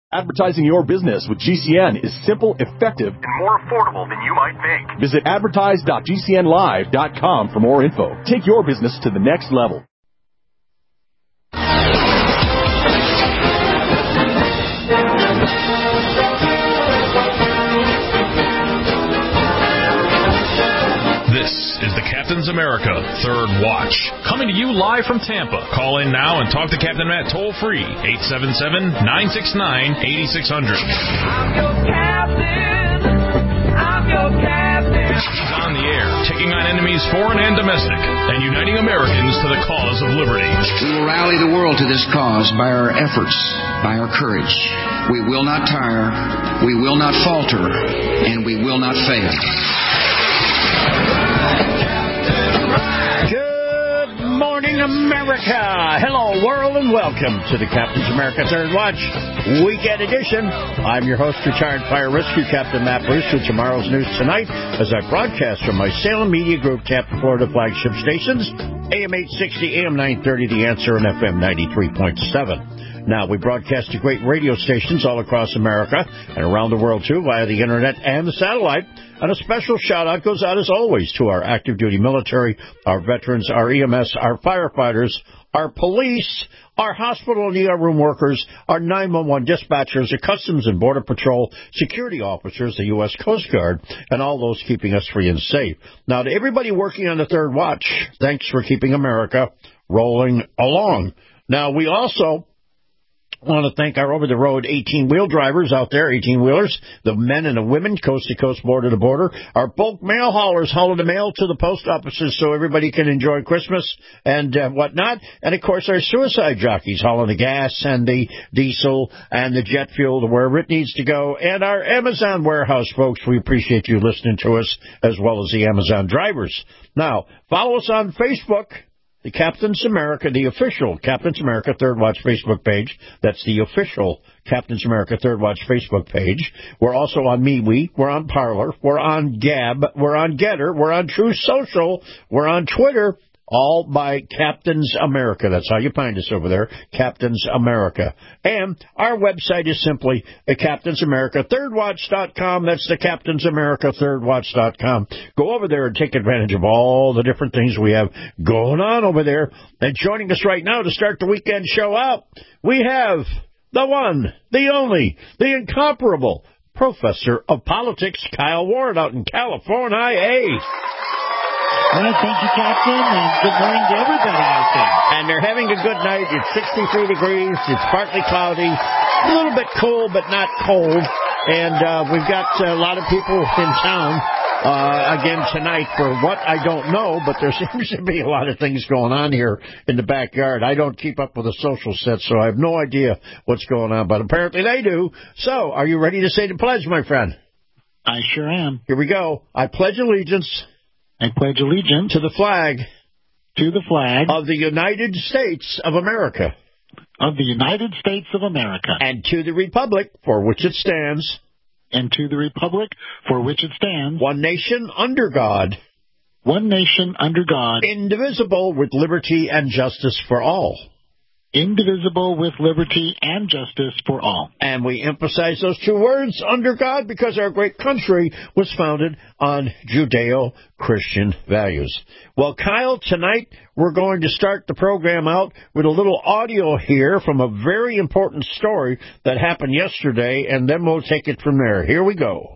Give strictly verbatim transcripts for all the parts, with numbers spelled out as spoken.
Advertising your business with G C N is simple, effective, and more affordable than you might think. Visit advertise dot g c n live dot com for more info. Take your business to the next level. This is the Captain's America Third Watch, coming to you live from Tampa. Call in now and talk to Captain Matt toll-free, eight seven seven, nine six nine, eight six zero zero. I'm your captain. I'm your captain. He's on the air, taking on enemies foreign and domestic, and uniting Americans to the cause of liberty. We will rally the world to this cause by our efforts, by our courage. We will not tire, we will not falter, and we will not fail. Good morning, America. Hello, world, and welcome to the Captain's America Third Watch Weekend Edition. I'm your host, retired fire rescue Captain Matt Bruce, with tomorrow's news tonight as I broadcast from my Salem Media Group Tampa, Florida flagship stations, A M eight sixty, A M nine thirty, The Answer, and F M ninety-three point seven. Now, we broadcast to great radio stations all across America and around the world, too, via the Internet and the satellite. And a special shout-out goes out, as always, to our active-duty military, our veterans, our E M S, our firefighters, our police, our hospital and E R room workers, our nine one one dispatchers, the Customs and Border Patrol, security officers, the U S Coast Guard, and all those keeping us free and safe. Now, to everybody working on the Third Watch, thanks for keeping America rolling along. Now, we also I want to thank our over-the-road eighteen-wheel drivers out there, eighteen-wheelers, the men and the women, coast-to-coast, border-to-border, our bulk mail haulers hauling the mail to the post offices so everybody can enjoy Christmas and uh, whatnot, and, of course, our suicide jockeys hauling the gas and the diesel and the jet fuel to wherever it needs to go, and our Amazon warehouse folks. We appreciate you listening to us, as well as the Amazon drivers. Now, follow us on Facebook. The Captain's America, the official Captain's America Third Watch Facebook page. That's the official Captain's America Third Watch Facebook page. We're also on MeWe. We're on Parler. We're on Gab. We're on Getter. We're on True Social. We're on Twitter. All by Captain's America. That's how you find us over there, Captain's America. And our website is simply the Captain's America Third Watch dot com. That's the Captain's America Third Watch dot com. Go over there and take advantage of all the different things we have going on over there. And joining us right now to start the weekend show out, we have the one, the only, the incomparable Professor of Politics, Kyle Ward, out in California. Hey. Well, thank you, Captain, and good morning to everybody out there. And they're having a good night. It's sixty-three degrees. It's partly cloudy. A little bit cool, but not cold. And uh, we've got a lot of people in town uh, again tonight for what I don't know, but there seems to be a lot of things going on here in the backyard. I don't keep up with the social set, so I have no idea what's going on, but apparently they do. So, are you ready to say the pledge, my friend? I sure am. Here we go. I pledge allegiance. I pledge allegiance to the flag. To the flag. Of the United States of America. Of the United States of America. And to the republic for which it stands. And to the republic for which it stands. One nation under God. One nation under God. Indivisible with liberty and justice for all. Indivisible with liberty and justice for all. And we emphasize those two words, under God, because our great country was founded on Judeo-Christian values. Well, Kyle, tonight we're going to start the program out with a little audio here from a very important story that happened yesterday, and then we'll take it from there. Here we go.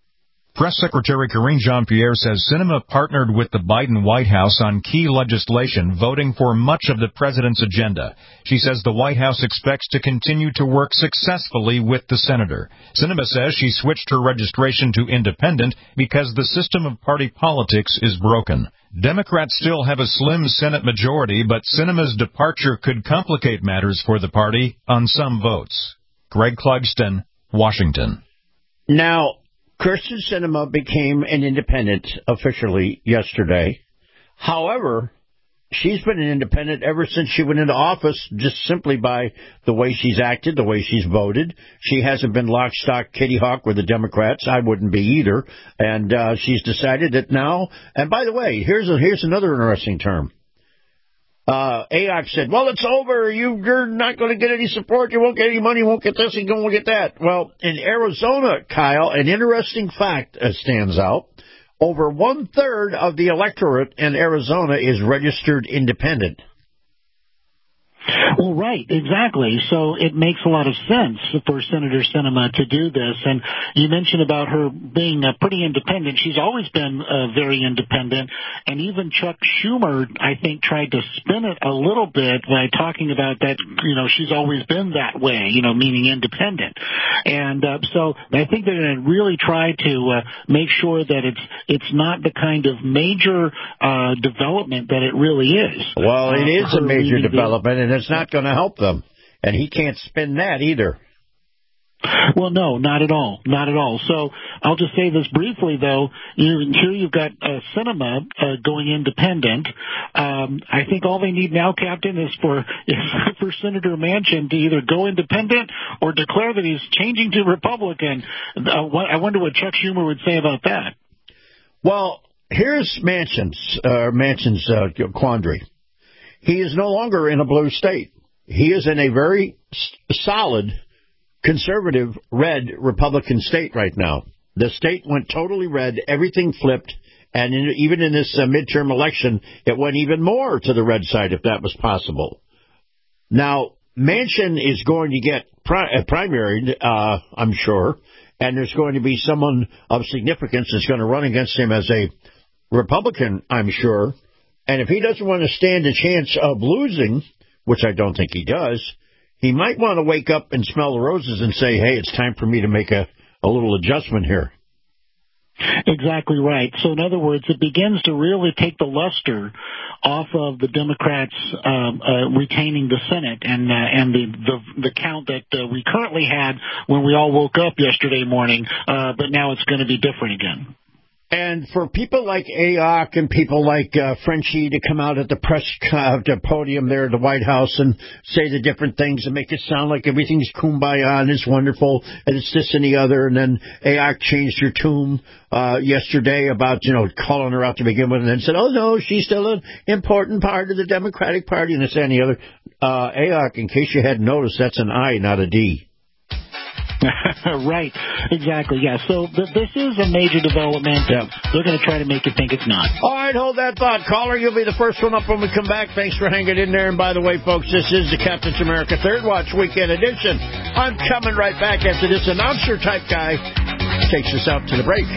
Press Secretary Karine Jean-Pierre says Sinema partnered with the Biden White House on key legislation, voting for much of the president's agenda. She says the White House expects to continue to work successfully with the senator. Sinema says she switched her registration to independent because the system of party politics is broken. Democrats still have a slim Senate majority, but Sinema's departure could complicate matters for the party on some votes. Greg Clugston, Washington. Now, Kyrsten Sinema became an independent officially yesterday. However, she's been an independent ever since she went into office, just simply by the way she's acted, the way she's voted. She hasn't been lock, stock, kitty hawk with the Democrats. I wouldn't be either. And uh, she's decided that now, and by the way, here's a, here's another interesting term. Uh, A O C said, well, it's over. You, you're not going to get any support. You won't get any money. You won't get this. You won't get that. Well, in Arizona, Kyle, an interesting fact uh, stands out. Over one-third of the electorate in Arizona is registered independent. Well, right, exactly. So it makes a lot of sense for Senator Sinema to do this. And you mentioned about her being uh, pretty independent. She's always been uh, very independent. And even Chuck Schumer, I think, tried to spin it a little bit by talking about that, you know, she's always been that way, you know, meaning independent. And uh, so I think they're going to really try to uh, make sure that it's it's not the kind of major uh, development that it really is. Well, it uh, is a major development, and it's not going to help them. And he can't spin that either. Well, no, not at all. Not at all. So I'll just say this briefly, though. You, here you've got uh, Sinema uh, going independent. Um, I think all they need now, Captain, is for is for Senator Manchin to either go independent or declare that he's changing to Republican. Uh, what, I wonder what Chuck Schumer would say about that. Well, here's Manchin's, uh, Manchin's uh, quandary. He is no longer in a blue state. He is in a very s- solid conservative red Republican state right now. The state went totally red. Everything flipped. And in, even in this uh, midterm election, it went even more to the red side if that was possible. Now, Manchin is going to get pri- uh, primaried, uh, I'm sure, and there's going to be someone of significance that's going to run against him as a Republican, I'm sure. And if he doesn't want to stand a chance of losing, which I don't think he does, he might want to wake up and smell the roses and say, hey, it's time for me to make a, a little adjustment here. Exactly right. So in other words, it begins to really take the luster off of the Democrats um, uh, retaining the Senate and uh, and the, the the count that uh, we currently had when we all woke up yesterday morning, uh, but now it's going to be different again. And for people like A O C and people like uh, Frenchie to come out at the press uh, the podium there at the White House and say the different things and make it sound like everything's kumbaya and it's wonderful and it's this and the other. And then A O C changed her tune uh, yesterday about, you know, calling her out to begin with and then said, oh, no, she's still an important part of the Democratic Party and this and the other. Uh, A O C, in case you hadn't noticed, that's an I, not a D. Right, exactly, yeah. So th- this is a major development. Yep. They're going to try to make you think it's not. All right, hold that thought. Caller, you'll be the first one up when we come back. Thanks for hanging in there. And by the way, folks, this is the Captain's America Third Watch Weekend Edition. I'm coming right back after this announcer-type guy takes us out to the break.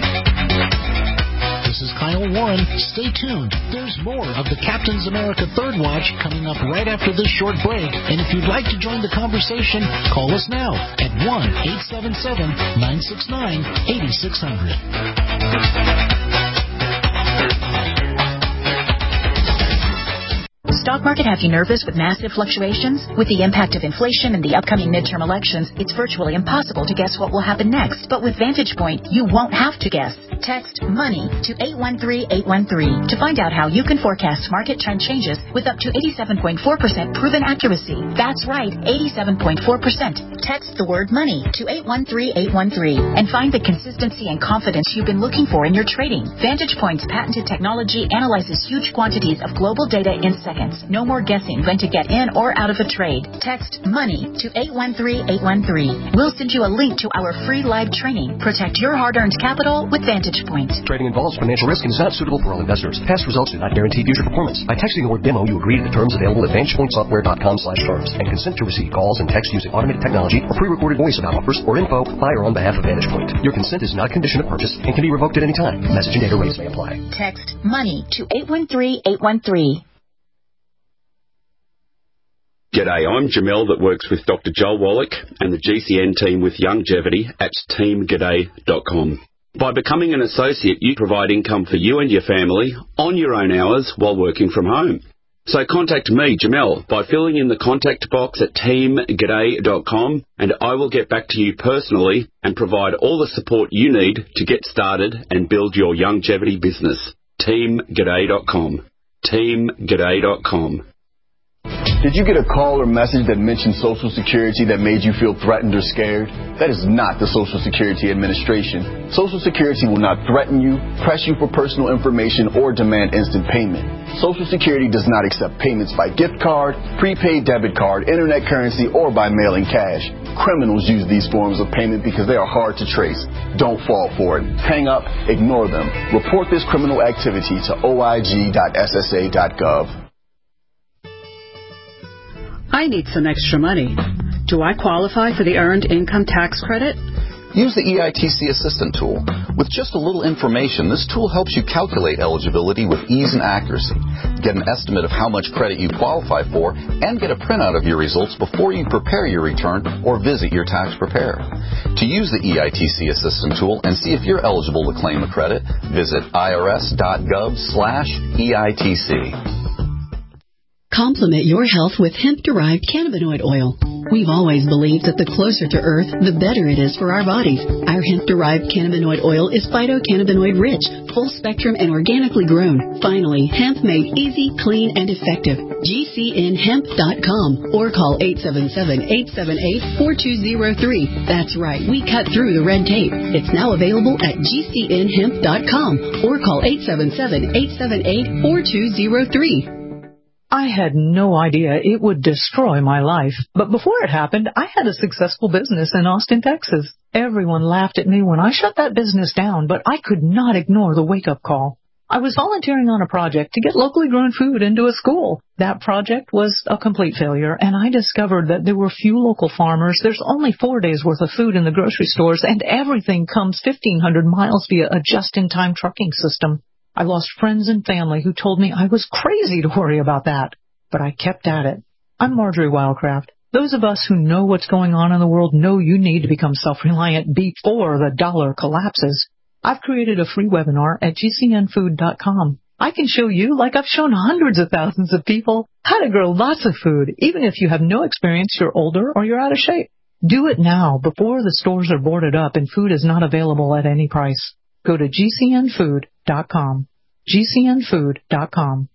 This is Kyle Warren. Stay tuned. There's more of the Captain's America Third Watch coming up right after this short break. And if you'd like to join the conversation, call us now at one eight seven seven, nine six nine, eight six zero zero. Stock market have you nervous with massive fluctuations? With the impact of inflation and the upcoming midterm elections, it's virtually impossible to guess what will happen next. But with Vantage Point, you won't have to guess. Text MONEY to eight one three eight one three to find out how you can forecast market trend changes with up to eighty-seven point four percent proven accuracy. That's right, eighty-seven point four percent. Text the word MONEY to eight one three eight one three and find the consistency and confidence you've been looking for in your trading. Vantage Point's patented technology analyzes huge quantities of global data in seconds. No more guessing when to get in or out of a trade. Text MONEY to eight one three eight one three. We'll send you a link to our free live training. Protect your hard-earned capital with Vantage Point. Trading involves financial risk and is not suitable for all investors. Past results do not guarantee future performance. By texting the word demo, you agree to the terms available at vantage point software dot com slash terms and consent to receive calls and text using automated technology or pre-recorded voice about offers or info by or on behalf of Vantage Point. Your consent is not a condition of purchase and can be revoked at any time. Message and data rates may apply. Text MONEY to eight one three eight one three. G'day, I'm Jamel that works with Doctor Joel Wallach and the G C N team with Longevity at team g'day dot com. By becoming an associate, you provide income for you and your family on your own hours while working from home. So contact me, Jamel, by filling in the contact box at team g'day dot com and I will get back to you personally and provide all the support you need to get started and build your longevity business. team g'day dot com. team g'day dot com. Did you get a call or message that mentioned Social Security that made you feel threatened or scared? That is not the Social Security Administration. Social Security will not threaten you, press you for personal information, or demand instant payment. Social Security does not accept payments by gift card, prepaid debit card, internet currency, or by mailing cash. Criminals use these forms of payment because they are hard to trace. Don't fall for it. Hang up, ignore them. Report this criminal activity to O I G dot S S A dot gov. I need some extra money. Do I qualify for the Earned Income Tax Credit? Use the E I T C Assistant tool. With just a little information, this tool helps you calculate eligibility with ease and accuracy. Get an estimate of how much credit you qualify for and get a printout of your results before you prepare your return or visit your tax preparer. To use the E I T C Assistant tool and see if you're eligible to claim a credit, visit I R S dot gov slash E I T C. Complement your health with hemp-derived cannabinoid oil. We've always believed that the closer to Earth, the better it is for our bodies. Our hemp-derived cannabinoid oil is phytocannabinoid-rich, full-spectrum, and organically grown. Finally, hemp made easy, clean, and effective. G C N hemp dot com or call eight seven seven, eight seven eight, four two zero three. That's right, we cut through the red tape. It's now available at G C N hemp dot com or call eight seven seven, eight seven eight, four two zero three. I had no idea it would destroy my life. But before it happened, I had a successful business in Austin, Texas. Everyone laughed at me when I shut that business down, but I could not ignore the wake-up call. I was volunteering on a project to get locally grown food into a school. That project was a complete failure, and I discovered that there were few local farmers. There's only four days' worth of food in the grocery stores, and everything comes fifteen hundred miles via a just-in-time trucking system. I lost friends and family who told me I was crazy to worry about that, but I kept at it. I'm Marjorie Wildcraft. Those of us who know what's going on in the world know you need to become self-reliant before the dollar collapses. I've created a free webinar at G C N food dot com. I can show you, like I've shown hundreds of thousands of people, how to grow lots of food, even if you have no experience, you're older, or you're out of shape. Do it now before the stores are boarded up and food is not available at any price. Go to G C N food dot com. G C N food dot com.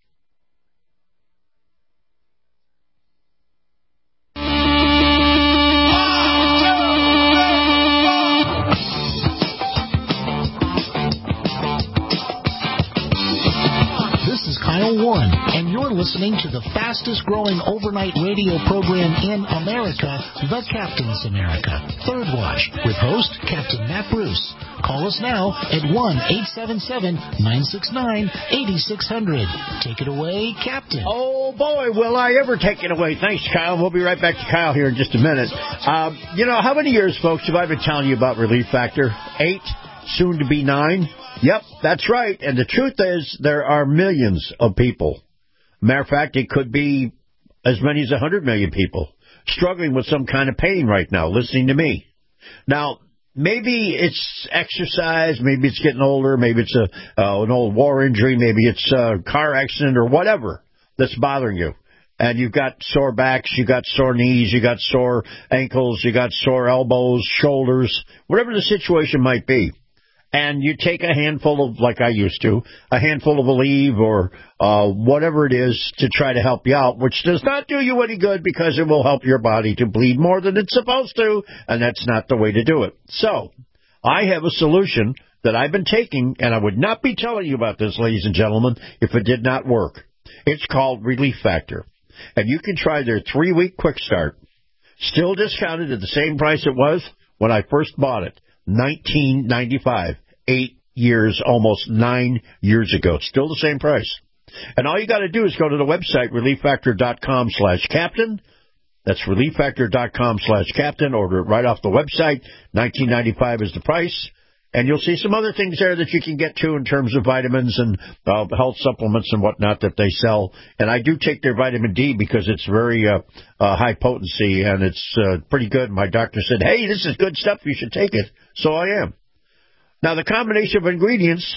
This is Kyle Warren, and you're listening to the fastest-growing overnight radio program in America, The Captain's America, Third Watch, with host Captain Matt Bruce. Call us now at one eight seven seven, nine six nine, eight six zero zero. Take it away, Captain. Oh, boy, will I ever take it away. Thanks, Kyle. We'll be right back to Kyle here in just a minute. Um, you know, how many years, folks, have I been telling you about Relief Factor? Eight, soon to be nine. Yep, that's right. And the truth is there are millions of people. Matter of fact, it could be as many as one hundred million people struggling with some kind of pain right now, listening to me. Now, maybe it's exercise, maybe it's getting older, maybe it's a uh, an old war injury, maybe it's a car accident or whatever that's bothering you. And you've got sore backs, you got sore knees, you got sore ankles, you got sore elbows, shoulders, whatever the situation might be. And you take a handful of, like I used to, a handful of Aleve or uh, whatever it is to try to help you out, which does not do you any good because it will help your body to bleed more than it's supposed to, and that's not the way to do it. So I have a solution that I've been taking, and I would not be telling you about this, ladies and gentlemen, if it did not work. It's called Relief Factor, and you can try their three-week quick start. Still discounted at the same price it was when I first bought it, nineteen ninety-five. Eight years, almost nine years ago. Still the same price. And all you got to do is go to the website, relief factor dot com slash captain. That's relief factor dot com slash captain. Order it right off the website. nineteen ninety-five is the price. And you'll see some other things there that you can get to in terms of vitamins and uh, health supplements and whatnot that they sell. And I do take their vitamin D because it's very uh, uh, high potency and it's uh, pretty good. My doctor said, hey, this is good stuff. You should take it. So I am. Now, the combination of ingredients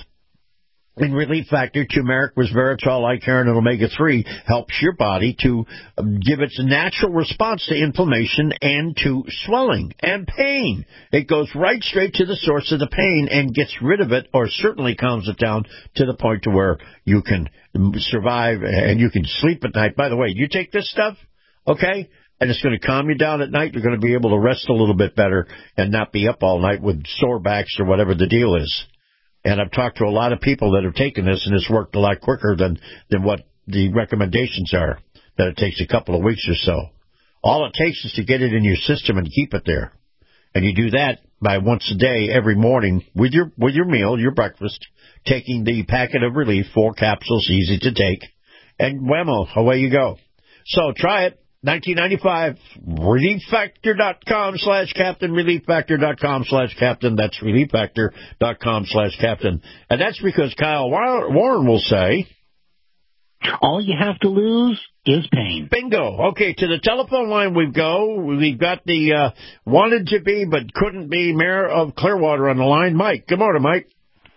in Relief Factor, turmeric, resveratrol, icaron, and omega three, helps your body to give its natural response to inflammation and to swelling and pain. It goes right straight to the source of the pain and gets rid of it, or certainly calms it down to the point to where you can survive and you can sleep at night. By the way, you take this stuff, okay? And it's going to calm you down at night. You're going to be able to rest a little bit better and not be up all night with sore backs or whatever the deal is. And I've talked to a lot of people that have taken this, and it's worked a lot quicker than, than what the recommendations are, that it takes a couple of weeks or so. All it takes is to get it in your system and keep it there. And you do that by once a day, every morning, with your with your meal, your breakfast, taking the packet of relief, four capsules, easy to take, and whammo, away you go. So try it. nineteen ninety-five, relief factor dot com slash captain, relief factor dot com slash captain. That's relief factor dot com slash captain. And that's because Kyle Warren will say, all you have to lose is pain. Bingo. Okay, to the telephone line we go. We've got the uh, wanted to be but couldn't be mayor of Clearwater on the line, Mike. Good morning, Mike.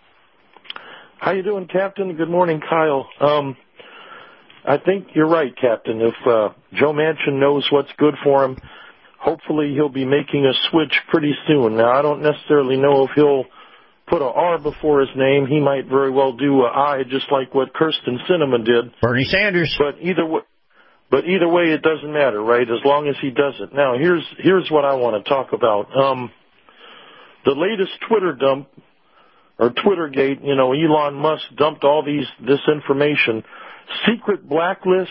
How you doing, Captain? Good morning, Kyle. Um, I think you're right, Captain. If uh, Joe Manchin knows what's good for him, hopefully he'll be making a switch pretty soon. Now, I don't necessarily know if he'll put a R before his name. He might very well do a I, just like what Kirsten Sinema did. Bernie Sanders. But either way, but either way, it doesn't matter, right? As long as he does it. Now, here's here's what I want to talk about. Um, the latest Twitter dump or Twittergate. You know, Elon Musk dumped all these this information. Secret blacklists,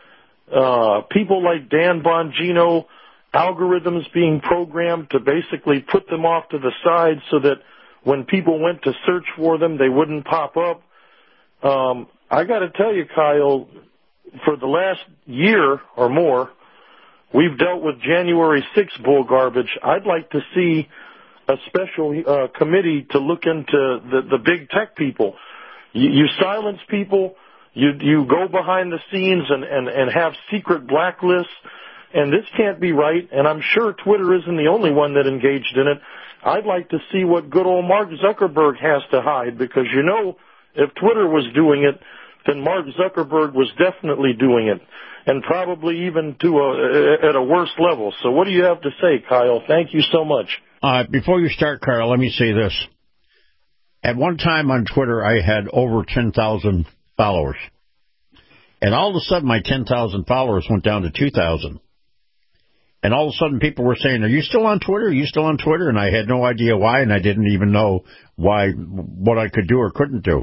uh, people like Dan Bongino, algorithms being programmed to basically put them off to the side so that when people went to search for them, they wouldn't pop up. Um, I got to tell you, Kyle, for the last year or more, we've dealt with January sixth bull garbage. I'd like to see a special uh, committee to look into the, the big tech people. You, you silence people. You you go behind the scenes and, and, and have secret blacklists, and this can't be right, and I'm sure Twitter isn't the only one that engaged in it. I'd like to see what good old Mark Zuckerberg has to hide, because, you know, if Twitter was doing it, then Mark Zuckerberg was definitely doing it, and probably even to a, at a worse level. So what do you have to say, Kyle? Thank you so much. Uh, before you start, Carl, let me say this. At one time on Twitter, I had over ten thousand followers. And all of a sudden, my ten thousand followers went down to two thousand. And all of a sudden, people were saying, are you still on Twitter? Are you still on Twitter? And I had no idea why, and I didn't even know why, what I could do or couldn't do.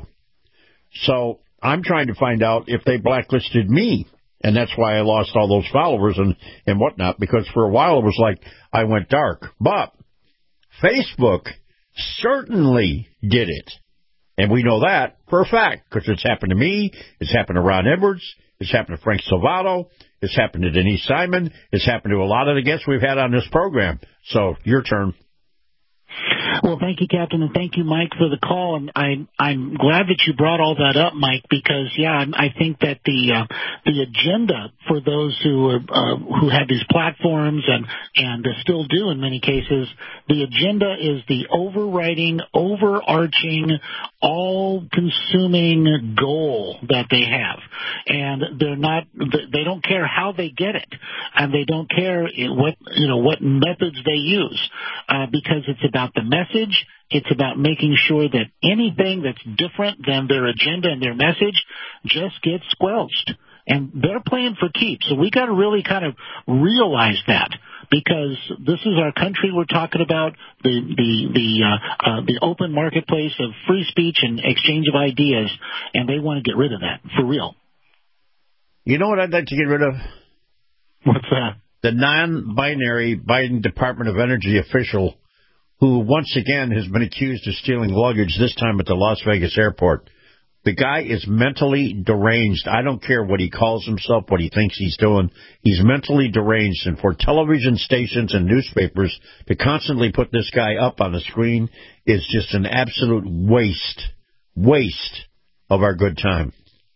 So I'm trying to find out if they blacklisted me. And that's why I lost all those followers and, and whatnot, because for a while it was like I went dark. But Facebook certainly did it. And we know that for a fact, because it's happened to me, it's happened to Ron Edwards, it's happened to Frank Salvato, it's happened to Denise Simon, it's happened to a lot of the guests we've had on this program. So, your turn. Well, thank you, Captain, and thank you, Mike, for the call. And I, I'm glad that you brought all that up, Mike, because, yeah, I think that the uh, the agenda for those who are, uh, who have these platforms and and uh, still do in many cases, the agenda is the overriding, overarching, all-consuming goal that they have, and they're not they don't care how they get it, and they don't care what you know what methods they use, uh, because it's about the message. It's about making sure that anything that's different than their agenda and their message just gets squelched. And they're playing for keeps. So we got to really kind of realize that, because this is our country we're talking about, the the the uh, uh, the open marketplace of free speech and exchange of ideas, and they want to get rid of that for real. You know what I'd like to get rid of? What's that? The non-binary Biden Department of Energy official who once again has been accused of stealing luggage, this time at the Las Vegas airport. The guy is mentally deranged. I don't care what he calls himself, what he thinks he's doing. He's mentally deranged. And for television stations and newspapers to constantly put this guy up on the screen is just an absolute waste, waste of our good time.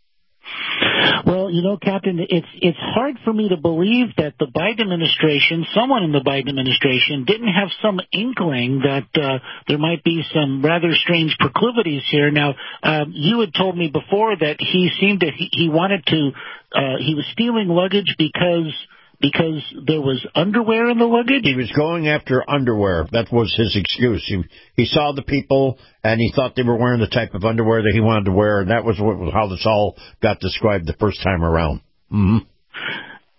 Well, you know, Captain, it's it's hard for me to believe that the Biden administration, someone in the Biden administration, didn't have some inkling that uh, there might be some rather strange proclivities here. Now, um, you had told me before that he seemed to he, he wanted to uh, he was stealing luggage because. Because there was underwear in the luggage? He was going after underwear. That was his excuse. He, he saw the people, and he thought they were wearing the type of underwear that he wanted to wear, and that was what, how this all got described the first time around. Mm-hmm.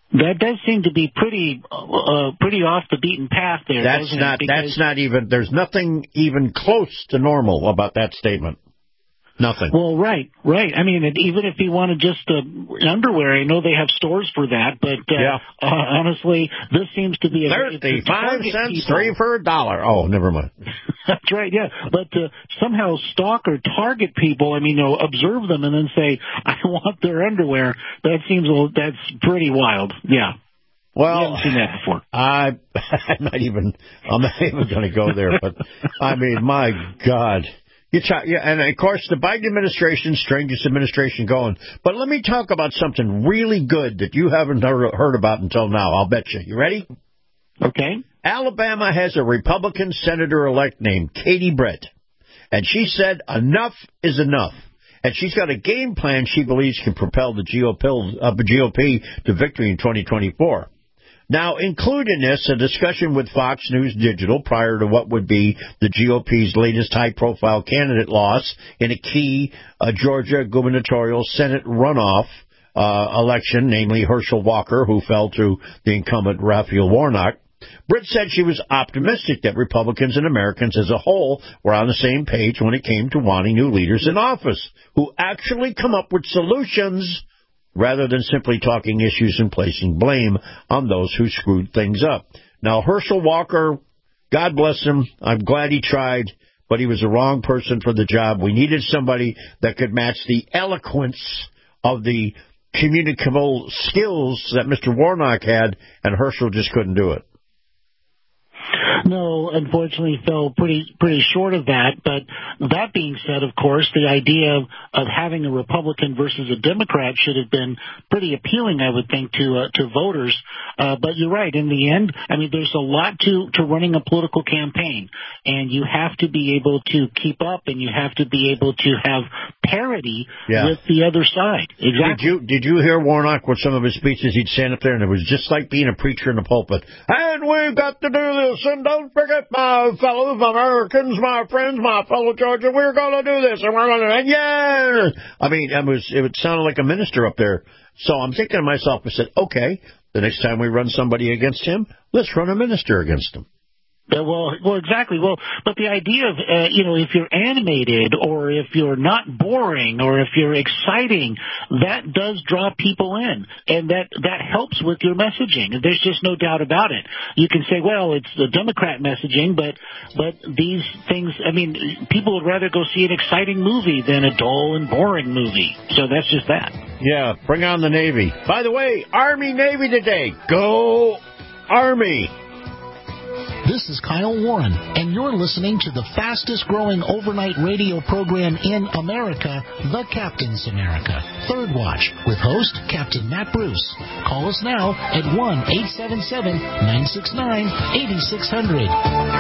That does seem to be pretty uh, pretty off the beaten path there. That's doesn't not. it? That's not even. There's nothing even close to normal about that statement. Nothing. Well, right, right. I mean, even if he wanted just uh, underwear, I know they have stores for that, but uh, yeah. uh, honestly, this seems to be a thirty-five cents, three for a dollar. Oh, never mind. That's right, yeah. But to somehow stalk or target people, I mean, you know, observe them and then say, I want their underwear, that seems a little, that's pretty wild, yeah. Well, we haven't seen that before. I, I'm not even, I'm not even going to go there, but, I mean, my God. You talk, yeah, and, of course, the Biden administration, strangest administration going. But let me talk about something really good that you haven't heard about until now, I'll bet you. You ready? Okay. Alabama has a Republican senator-elect named Katie Britt, and she said enough is enough. And she's got a game plan she believes can propel the G O P, uh, G O P to victory in twenty twenty-four. Now, include in this a discussion with Fox News Digital prior to what would be the G O P's latest high-profile candidate loss in a key uh, Georgia gubernatorial Senate runoff uh, election, namely Herschel Walker, who fell to the incumbent Raphael Warnock. Britt said she was optimistic that Republicans and Americans as a whole were on the same page when it came to wanting new leaders in office who actually come up with solutions rather than simply talking issues and placing blame on those who screwed things up. Now, Herschel Walker, God bless him, I'm glad he tried, but he was the wrong person for the job. We needed somebody that could match the eloquence of the communicable skills that Mister Warnock had, and Herschel just couldn't do it. No, unfortunately, fell pretty pretty short of that. But that being said, of course, the idea of, of having a Republican versus a Democrat should have been pretty appealing, I would think, to uh, to voters. Uh, but you're right. In the end, I mean, there's a lot to, to running a political campaign, and you have to be able to keep up, and you have to be able to have parity yeah. with the other side. Exactly. Did you did you hear Warnock with some of his speeches? He'd stand up there, and it was just like being a preacher in the pulpit. And we've got to do this, and don't forget, my fellows, my Americans, my friends, my fellow Georgia, we're going to do this, and we're going to, and yeah. I mean, it was it sounded like a minister up there. So I'm thinking to myself, I said, okay, the next time we run somebody against him, let's run a minister against him. Uh, well, well, exactly. Well, but the idea of, uh, you know, if you're animated or if you're not boring or if you're exciting, that does draw people in, and that, that helps with your messaging. There's just no doubt about it. You can say, well, it's the Democrat messaging, but, but these things, I mean, people would rather go see an exciting movie than a dull and boring movie. So that's just that. Yeah, bring on the Navy. By the way, Army-Navy today. Go Army! This is Kyle Warren, and you're listening to the fastest-growing overnight radio program in America, The Captain's America, Third Watch, with host Captain Matt Bruce. Call us now at one eight seven seven, nine six nine, eight six zero zero.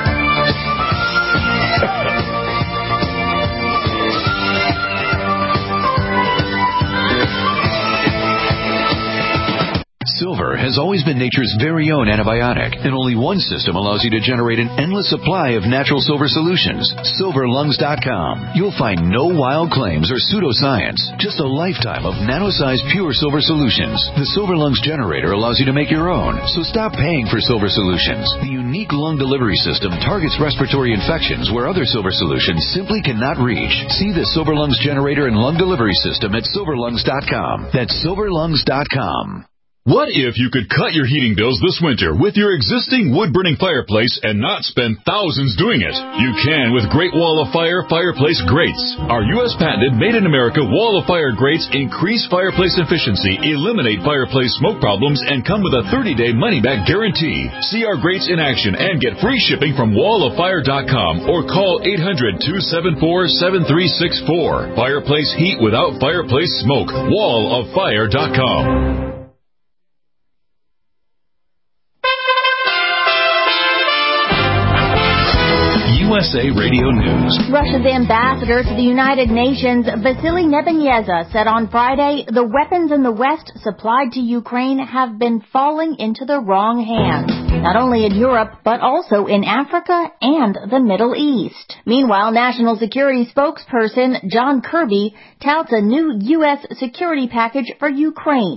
Silver has always been nature's very own antibiotic, and only one system allows you to generate an endless supply of natural silver solutions. silver lungs dot com. You'll find no wild claims or pseudoscience, just a lifetime of nano-sized pure silver solutions. The Silver Lungs generator allows you to make your own, so stop paying for silver solutions. The unique lung delivery system targets respiratory infections where other silver solutions simply cannot reach. See the Silver Lungs generator and lung delivery system at silver lungs dot com. That's silver lungs dot com. What if you could cut your heating bills this winter with your existing wood-burning fireplace and not spend thousands doing it? You can with Great Wall of Fire Fireplace Grates. Our U S patented made-in-America Wall of Fire grates increase fireplace efficiency, eliminate fireplace smoke problems, and come with a thirty-day money-back guarantee. See our grates in action and get free shipping from wall of fire dot com or call eight hundred, two seven four, seven three six four. Fireplace heat without fireplace smoke. wall of fire dot com. U S A Radio News. Russia's ambassador to the United Nations, Vasily Nebenzia, said on Friday the weapons in the West supplied to Ukraine have been falling into the wrong hands, not only in Europe, but also in Africa and the Middle East. Meanwhile, National Security spokesperson John Kirby touts a new U S security package for Ukraine.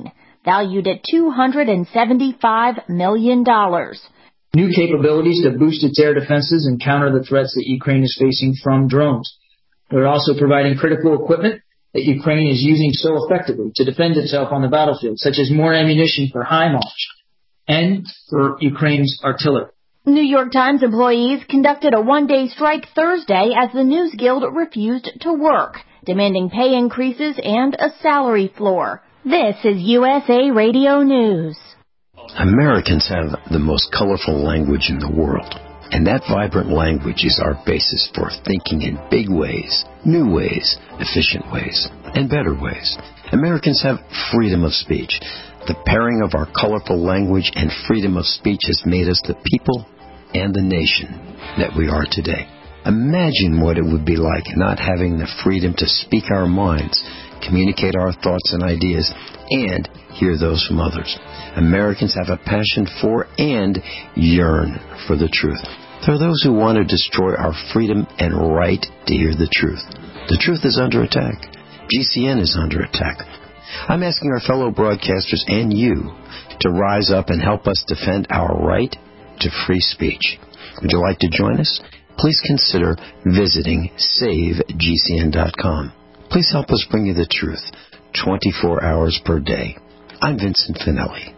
valued at two hundred seventy-five million dollars. New capabilities to boost its air defenses and counter the threats that Ukraine is facing from drones. We're also providing critical equipment that Ukraine is using so effectively to defend itself on the battlefield, such as more ammunition for HIMARS and for Ukraine's artillery. New York Times employees conducted a one-day strike Thursday as the News Guild refused to work, demanding pay increases and a salary floor. This is U S A Radio News. Americans have the most colorful language in the world, and that vibrant language is our basis for thinking in big ways, new ways, efficient ways, and better ways. Americans have freedom of speech. The pairing of our colorful language and freedom of speech has made us the people and the nation that we are today. Imagine what it would be like not having the freedom to speak our minds, communicate our thoughts and ideas, and hear those from others. Americans have a passion for and yearn for the truth. There are those who want to destroy our freedom and right to hear the truth. The truth is under attack. G C N is under attack. I'm asking our fellow broadcasters and you to rise up and help us defend our right to free speech. Would you like to join us? Please consider visiting save G C N dot com. Please help us bring you the truth twenty-four hours per day. I'm Vincent Finelli.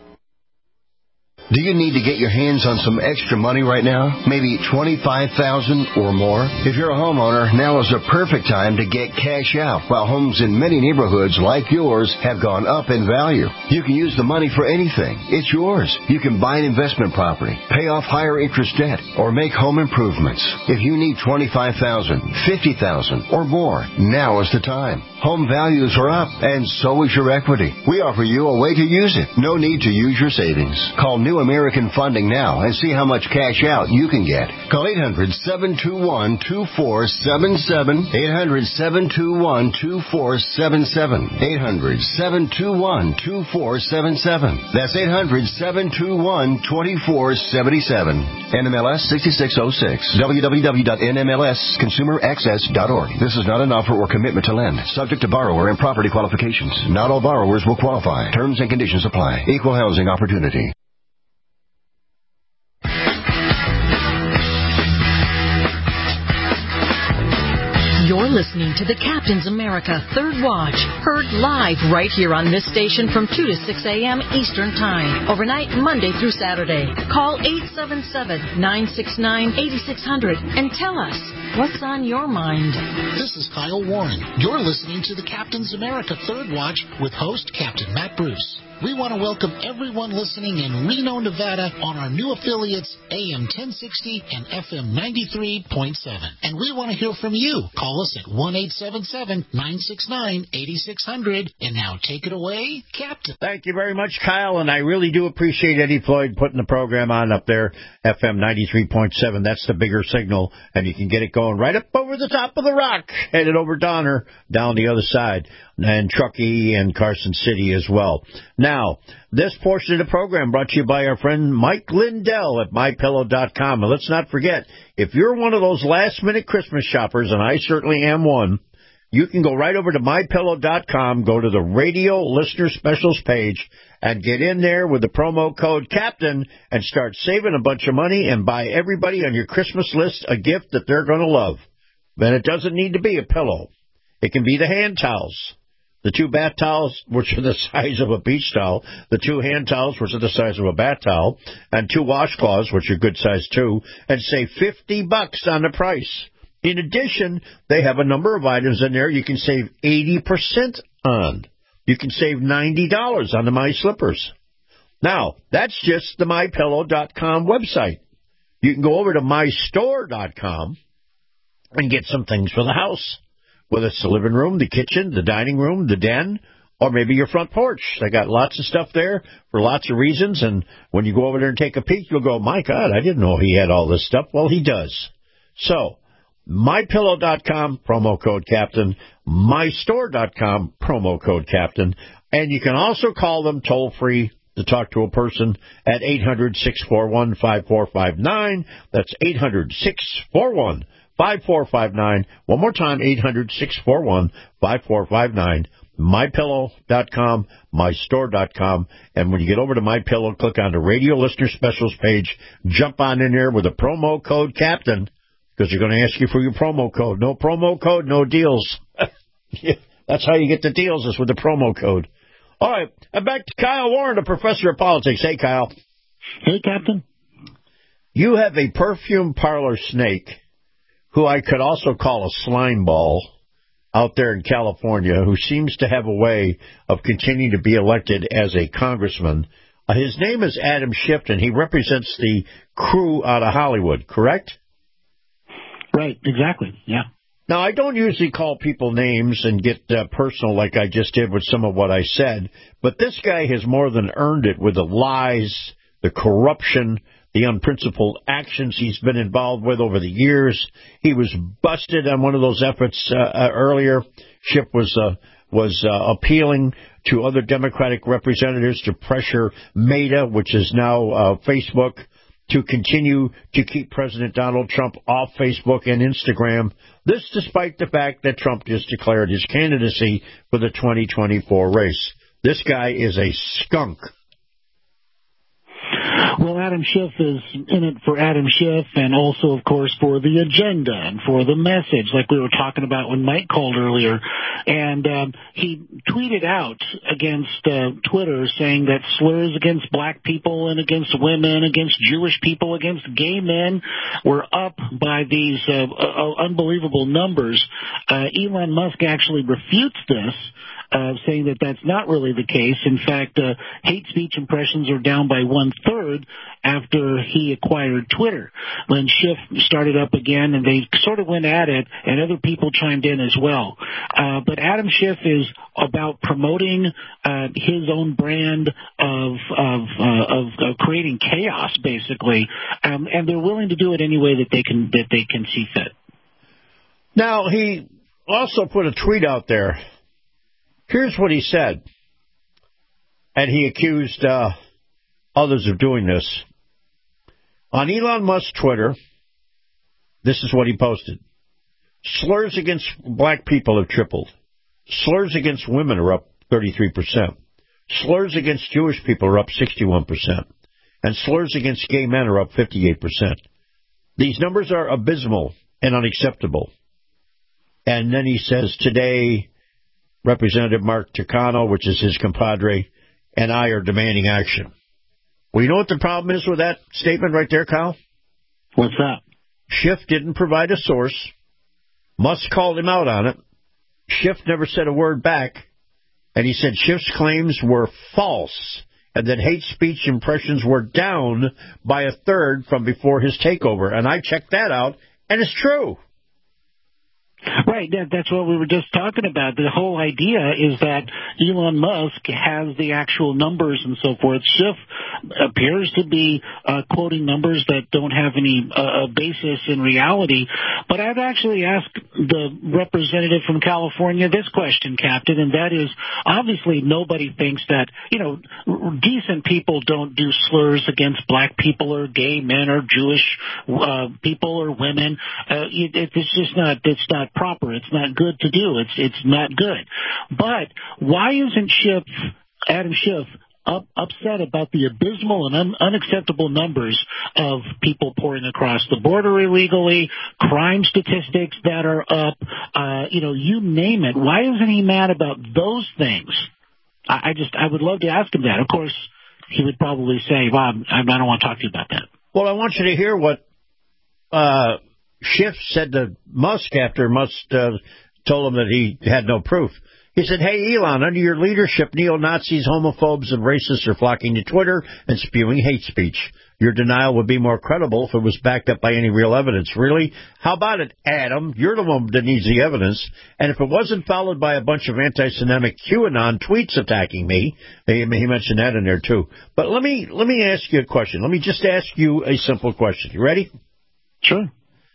Do you need to get your hands on some extra money right now? Maybe twenty-five thousand dollars or more? If you're a homeowner, now is the perfect time to get cash out, while homes in many neighborhoods like yours have gone up in value. You can use the money for anything. It's yours. You can buy an investment property, pay off higher interest debt, or make home improvements. If you need twenty-five thousand dollars, fifty thousand dollars, or more, now is the time. Home values are up, and so is your equity. We offer you a way to use it. No need to use your savings. Call New American Funding now and see how much cash out you can get. Call eight hundred, seven two one, two four seven seven, eight hundred, seven two one, two four seven seven, eight hundred, seven two one, two four seven seven. That's eight hundred, seven two one, two four seven seven. N M L S sixty-six oh six. w w w dot n m l s consumer access dot org. This is not an offer or commitment to lend. Subject to borrower and property qualifications. Not all borrowers will qualify. Terms and conditions apply. Equal housing opportunity. You're listening to the Captain's America Third Watch, heard live right here on this station from two to six a.m. Eastern Time, overnight Monday through Saturday. Call eight seven seven, nine six nine, eight six zero zero and tell us what's on your mind. This is Kyle Warren. You're listening to the Captain's America Third Watch with host Captain Matt Bruce. We want to welcome everyone listening in Reno, Nevada on our new affiliates A M ten sixty and F M ninety-three point seven. And we want to hear from you. Call us at one eight seven seven, nine six nine, eight six zero zero. And now take it away, Captain. Thank you very much, Kyle, and I really do appreciate Eddie Floyd putting the program on up there, F M ninety-three point seven. That's the bigger signal, and you can get it going right up over the top of the rock, headed over Donner, down the other side, and Truckee and Carson City as well. Now, this portion of the program brought to you by our friend Mike Lindell at my pillow dot com. And let's not forget, if you're one of those last-minute Christmas shoppers, and I certainly am one, you can go right over to my pillow dot com, go to the radio listener specials page, and get in there with the promo code CAPTAIN and start saving a bunch of money and buy everybody on your Christmas list a gift that they're going to love. And it doesn't need to be a pillow. It can be the hand towels. The two bath towels, which are the size of a beach towel, the two hand towels, which are the size of a bath towel, and two washcloths, which are good size too, and save fifty bucks on the price. In addition, they have a number of items in there you can save eighty percent on. You can save ninety dollars on the My Slippers. Now, that's just the my pillow dot com website. You can go over to my store dot com and get some things for the house. Whether it's the living room, the kitchen, the dining room, the den, or maybe your front porch. They got lots of stuff there for lots of reasons, and when you go over there and take a peek, you'll go, my God, I didn't know he had all this stuff. Well, he does. So, my pillow dot com, promo code CAPTAIN, my store dot com, promo code CAPTAIN, and you can also call them toll-free to talk to a person at eight hundred, six four one, five four five nine. That's eight hundred, six four one, five four five nine. One more time, eight hundred, six four one, five four five nine. my pillow dot com, my store dot com, and when you get over to MyPillow, click on the Radio Listener Specials page, jump on in there with a promo code CAPTAIN, because they're going to ask you for your promo code. No promo code, no deals. That's how you get the deals, is with the promo code. All right, and back to Kyle Warren, the professor of politics. Hey, Kyle. Hey, Captain. You have a perfume parlor snake, who I could also call a slime ball, out there in California, who seems to have a way of continuing to be elected as a congressman. Uh, his name is Adam Schiff, and he represents the crew out of Hollywood, correct? Right, exactly, yeah. Now, I don't usually call people names and get uh, personal like I just did with some of what I said, but this guy has more than earned it with the lies, the corruption, the unprincipled actions he's been involved with over the years. He was busted on one of those efforts uh, uh, earlier. Schiff was uh, was uh, appealing to other Democratic representatives to pressure Meta, which is now uh, Facebook, to continue to keep President Donald Trump off Facebook and Instagram. This despite the fact that Trump just declared his candidacy for the twenty twenty-four race. This guy is a skunk. Well, Adam Schiff is in it for Adam Schiff and also, of course, for the agenda and for the message, like we were talking about when Mike called earlier. And um, he tweeted out against uh, Twitter saying that slurs against black people and against women, against Jewish people, against gay men were up by these uh, uh, unbelievable numbers. Uh, Elon Musk actually refutes this, Uh, saying that that's not really the case. In fact, uh, hate speech impressions are down by one-third after he acquired Twitter. When Schiff started up again, and they sort of went at it, and other people chimed in as well. Uh, but Adam Schiff is about promoting uh, his own brand of of, uh, of of creating chaos, basically, um, and they're willing to do it any way that they can that they can see fit. Now, he also put a tweet out there. Here's what he said, and he accused uh, others of doing this. On Elon Musk's Twitter, this is what he posted. Slurs against black people have tripled. Slurs against women are up thirty-three percent. Slurs against Jewish people are up sixty-one percent. And slurs against gay men are up fifty-eight percent. These numbers are abysmal and unacceptable. And then he says, today, Representative Mark Takano, which is his compadre, and I are demanding action. Well, you know what the problem is with that statement right there, Kyle? What's that? Schiff didn't provide a source. Musk called him out on it. Schiff never said a word back. And he said Schiff's claims were false and that hate speech impressions were down by a third from before his takeover. And I checked that out, and it's true. Right, that, that's what we were just talking about. The whole idea is that Elon Musk has the actual numbers and so forth. Schiff appears to be uh, quoting numbers that don't have any uh, basis in reality. But I've actually asked the representative from California this question, Captain, and that is, obviously nobody thinks that, you know, decent people don't do slurs against black people or gay men or Jewish uh, people or women. Uh, it, it's just not, it's not proper. It's not good to do. It's it's not good. But why isn't Schiff, Adam Schiff, up, upset about the abysmal and un, unacceptable numbers of people pouring across the border illegally, crime statistics that are up, uh, you know, you name it. Why isn't he mad about those things? I, I just, I would love to ask him that. Of course, he would probably say, Bob, I don't want to talk to you about that. Well, I want you to hear what uh Schiff said to Musk after Musk uh, told him that he had no proof. He said, hey, Elon, under your leadership, neo-Nazis, homophobes, and racists are flocking to Twitter and spewing hate speech. Your denial would be more credible if it was backed up by any real evidence. Really? How about it, Adam? You're the one that needs the evidence. And if it wasn't followed by a bunch of anti-Semitic QAnon tweets attacking me, he, he mentioned that in there, too. But let me let me ask you a question. Let me just ask you a simple question. You ready? Sure.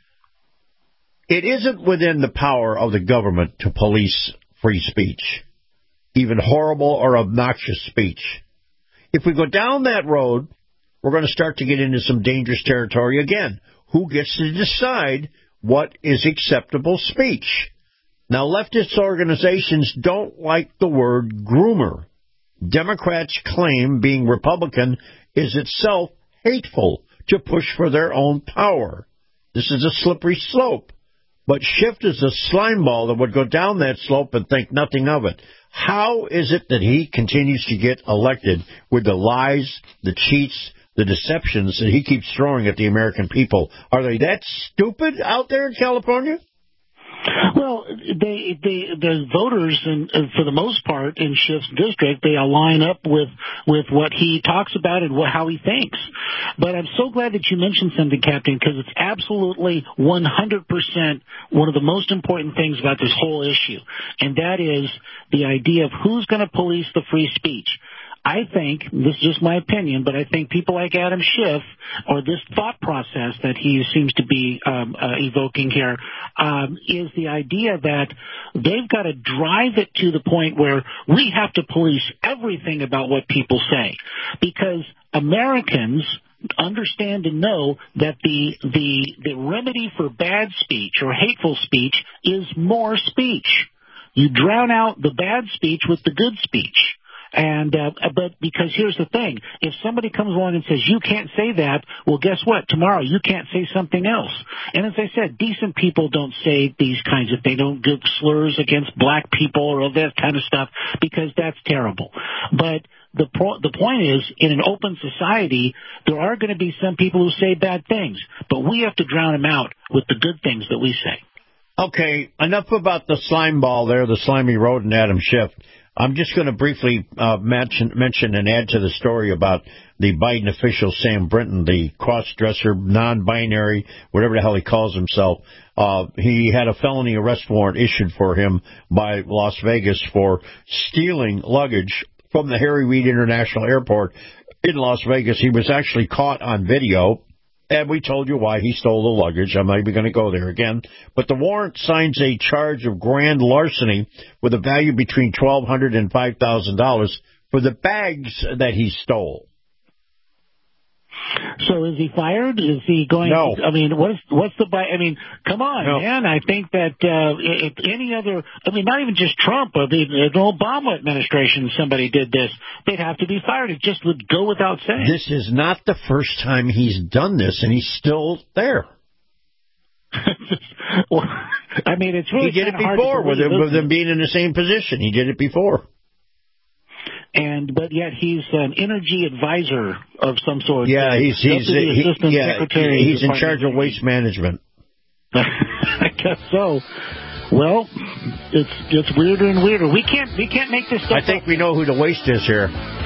It isn't within the power of the government to police free speech, even horrible or obnoxious speech. If we go down that road, we're going to start to get into some dangerous territory again. Who gets to decide what is acceptable speech? Now, leftist organizations don't like the word groomer. Democrats claim being Republican is itself hateful to push for their own power. This is a slippery slope. But Schiff is a slime ball that would go down that slope and think nothing of it. How is it that he continues to get elected with the lies, the cheats, the deceptions that he keeps throwing at the American people? Are they that stupid out there in California? Well, they, they, the voters, and for the most part, in Schiff's district, they align up with with what he talks about and what, how he thinks. But I'm so glad that you mentioned something, Captain, because it's absolutely one hundred percent one of the most important things about this whole issue, and that is the idea of who's going to police the free speech. I think, this is just my opinion, but I think people like Adam Schiff, or this thought process that he seems to be um, uh, evoking here, um, is the idea that they've got to drive it to the point where we have to police everything about what people say. Because Americans understand and know that the the the remedy for bad speech or hateful speech is more speech. You drown out the bad speech with the good speech. And uh, but because here's the thing, if somebody comes along and says you can't say that, well, guess what? Tomorrow you can't say something else. And as I said, decent people don't say these kinds of things. They don't give slurs against black people or all that kind of stuff because that's terrible. But the pro- the point is, in an open society, there are going to be some people who say bad things, but we have to drown them out with the good things that we say. Okay, enough about the slime ball there, the slimy rodent Adam Schiff. I'm just going to briefly uh, mention, mention and add to the story about the Biden official, Sam Brinton, the cross-dresser, non-binary, whatever the hell he calls himself. Uh, he had a felony arrest warrant issued for him by Las Vegas for stealing luggage from the Harry Reid International Airport in Las Vegas. He was actually caught on video. And we told you why he stole the luggage. I'm not even going to go there again. But the warrant signs a charge of grand larceny with a value between twelve hundred dollars and five thousand dollars for the bags that he stole. So is he fired? Is he going? No. I mean, what's what's the? I mean, come on, no. man. I think that uh, if any other, I mean, not even just Trump, but the, the Obama administration, somebody did this, they'd have to be fired. It just would go without saying. This is not the first time he's done this, and he's still there. Well, I mean, it's really he did it hard before to with him, with him being in the same position. He did it before. And but yet he's an energy advisor of some sort. Yeah, he's he's he, assistant yeah, secretary. he's in charge of waste management. I guess so. Well, it's it's weirder and weirder. We can't we can't make this stuff I think up. we know who the waste is here.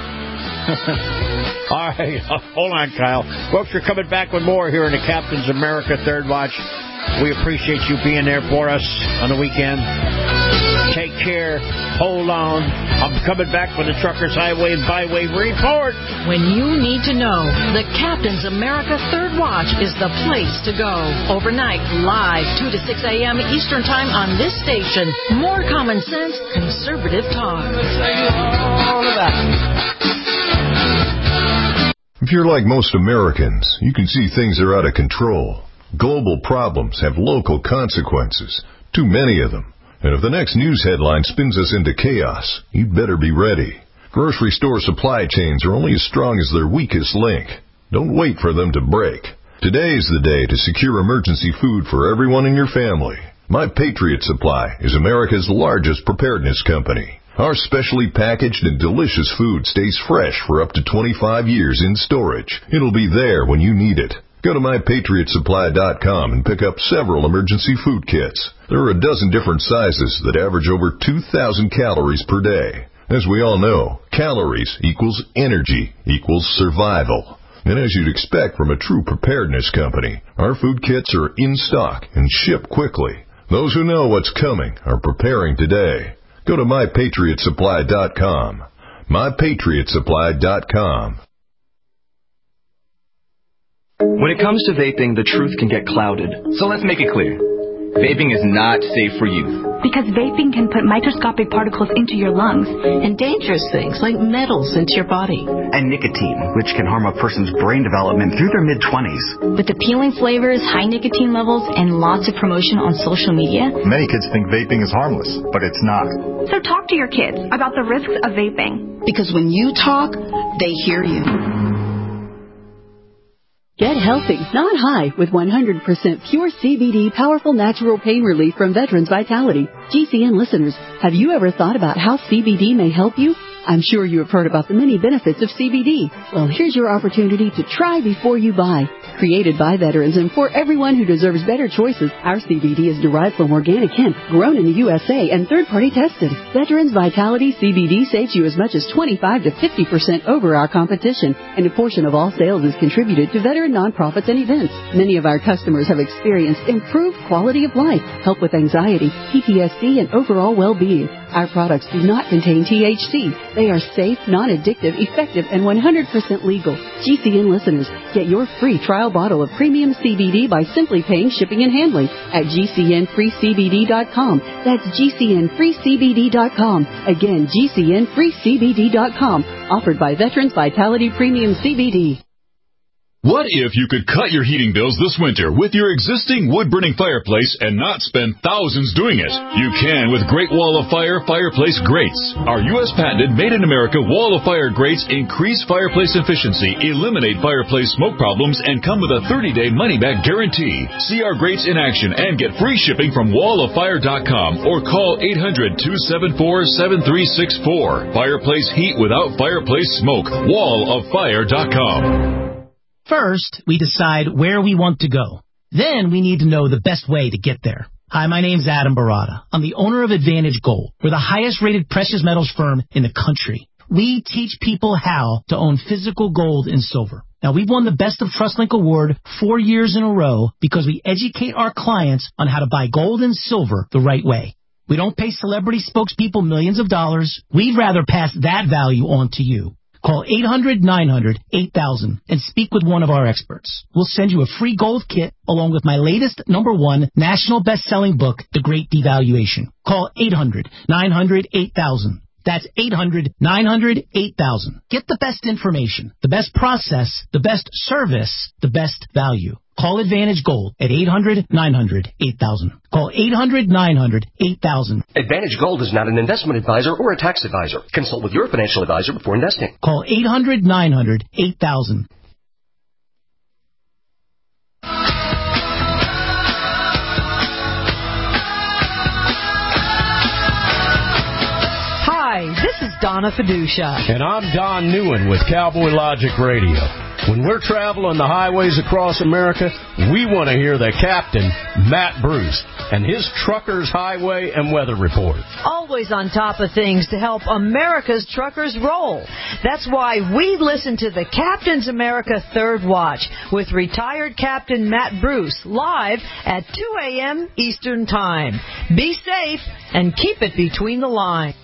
All right, hold on, Kyle. Folks, we're coming back with more here in the Captain's America Third Watch. We appreciate you being there for us on the weekend. Take care. Hold on. I'm coming back with the Truckers Highway and Byway Report. When you need to know, the Captain's America Third Watch is the place to go. Overnight, live, two to six a.m. Eastern Time on this station. More common sense, conservative talk. If you're like most Americans, you can see things are out of control. Global problems have local consequences, too many of them. And if the next news headline spins us into chaos, you'd better be ready. Grocery store supply chains are only as strong as their weakest link. Don't wait for them to break. Today is the day to secure emergency food for everyone in your family. My Patriot Supply is America's largest preparedness company. Our specially packaged and delicious food stays fresh for up to twenty-five years in storage. It'll be there when you need it. Go to my patriot supply dot com and pick up several emergency food kits. There are a dozen different sizes that average over two thousand calories per day. As we all know, calories equals energy equals survival. And as you'd expect from a true preparedness company, our food kits are in stock and ship quickly. Those who know what's coming are preparing today. Go to my patriot supply dot com. my patriot supply dot com. When it comes to vaping, the truth can get clouded. So let's make it clear. Vaping is not safe for youth. Because vaping can put microscopic particles into your lungs. And dangerous things like metals into your body. And nicotine, which can harm a person's brain development through their mid-twenties. With appealing flavors, high nicotine levels, and lots of promotion on social media. Many kids think vaping is harmless, but it's not. So talk to your kids about the risks of vaping. Because when you talk, they hear you. Get healthy, not high, with one hundred percent pure C B D powerful natural pain relief from Veterans Vitality. G C N listeners, have you ever thought about how C B D may help you? I'm sure you have heard about the many benefits of C B D. Well, here's your opportunity to try before you buy. Created by veterans and for everyone who deserves better choices, our C B D is derived from organic hemp, grown in the U S A, and third-party tested. Veterans Vitality C B D saves you as much as twenty-five to fifty percent over our competition, and a portion of all sales is contributed to veteran nonprofits and events. Many of our customers have experienced improved quality of life, help with anxiety, P T S D, and overall well-being. Our products do not contain T H C. They are safe, non-addictive, effective, and one hundred percent legal. G C N listeners, get your free trial bottle of premium C B D by simply paying shipping and handling at G C N free C B D dot com. That's G C N free C B D dot com. Again, G C N free C B D dot com. Offered by Veterans Vitality Premium C B D. What if you could cut your heating bills this winter with your existing wood-burning fireplace and not spend thousands doing it? You can with Great Wall of Fire Fireplace Grates. Our U S patented made-in-America Wall of Fire grates increase fireplace efficiency, eliminate fireplace smoke problems, and come with a thirty-day money-back guarantee. See our grates in action and get free shipping from wall of fire dot com or call eight hundred, two seven four, seven three six four. Fireplace heat without fireplace smoke. wall of fire dot com. First, we decide where we want to go. Then we need to know the best way to get there. Hi, my name's Adam Barada. I'm the owner of Advantage Gold. We're the highest rated precious metals firm in the country. We teach people how to own physical gold and silver. Now, we've won the Best of TrustLink Award four years in a row because we educate our clients on how to buy gold and silver the right way. We don't pay celebrity spokespeople millions of dollars. We'd rather pass that value on to you. Call eight hundred, nine hundred, eight thousand and speak with one of our experts. We'll send you a free gold kit along with my latest number one national best-selling book, The Great Devaluation. Call eight hundred, nine hundred, eight thousand. That's eight hundred, nine hundred, eight thousand. Get the best information, the best process, the best service, the best value. Call Advantage Gold at eight hundred, nine hundred, eight thousand. Call eight hundred, nine hundred, eight thousand. Advantage Gold is not an investment advisor or a tax advisor. Consult with your financial advisor before investing. Call eight hundred, nine hundred, eight thousand. Hi, this is Donna Fiducia. And I'm Don Newen with Cowboy Logic Radio. When we're traveling the highways across America, we want to hear the captain, Matt Bruce, and his Truckers Highway and Weather Report. Always on top of things to help America's truckers roll. That's why we listen to the Captain's America Third Watch with retired Captain Matt Bruce live at two a.m. Eastern Time. Be safe and keep it between the lines.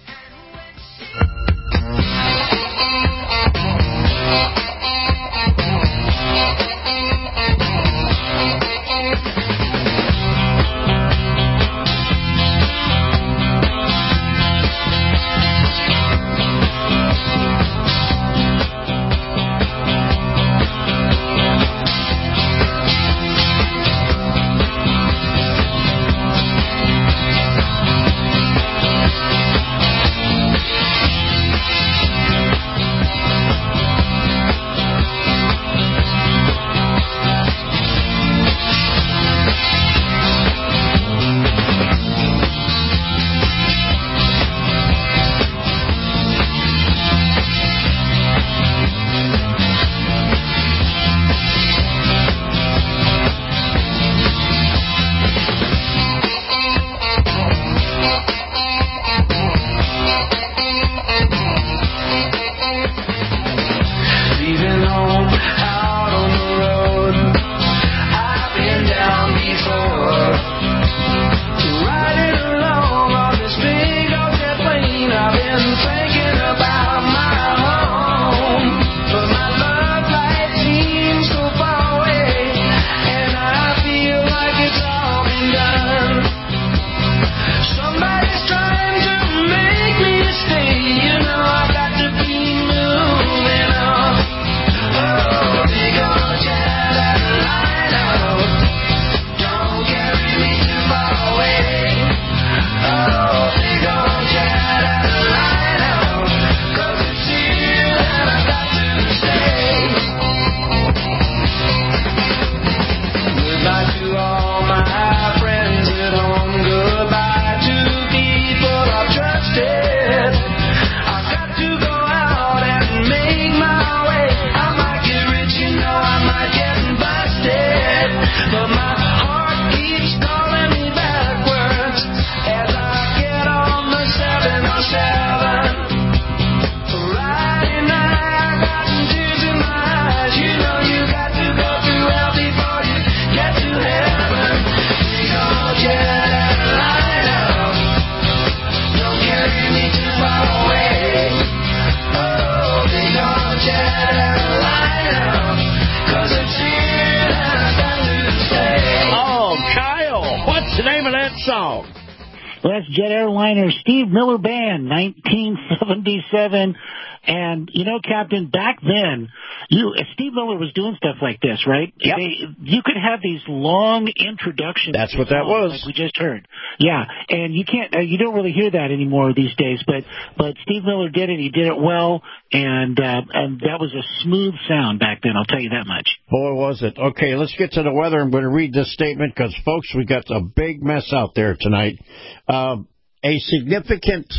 that song? Well, that's jet airliner Steve Miller Band, nineteen seventy-seven. And, you know, Captain, back then, you Steve Miller was doing stuff like this, right? Yep. They, you could have these long introductions. That's what that was. Like we just heard. Yeah, and you can't, uh, you don't really hear that anymore these days, but, but Steve Miller did it. He did it well, and, uh, and that was a smooth sound back then, I'll tell you that much. Boy, was it. Okay, let's get to the weather. I'm going to read this statement because, folks, we got a big mess out there tonight. Uh, a significant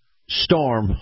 storm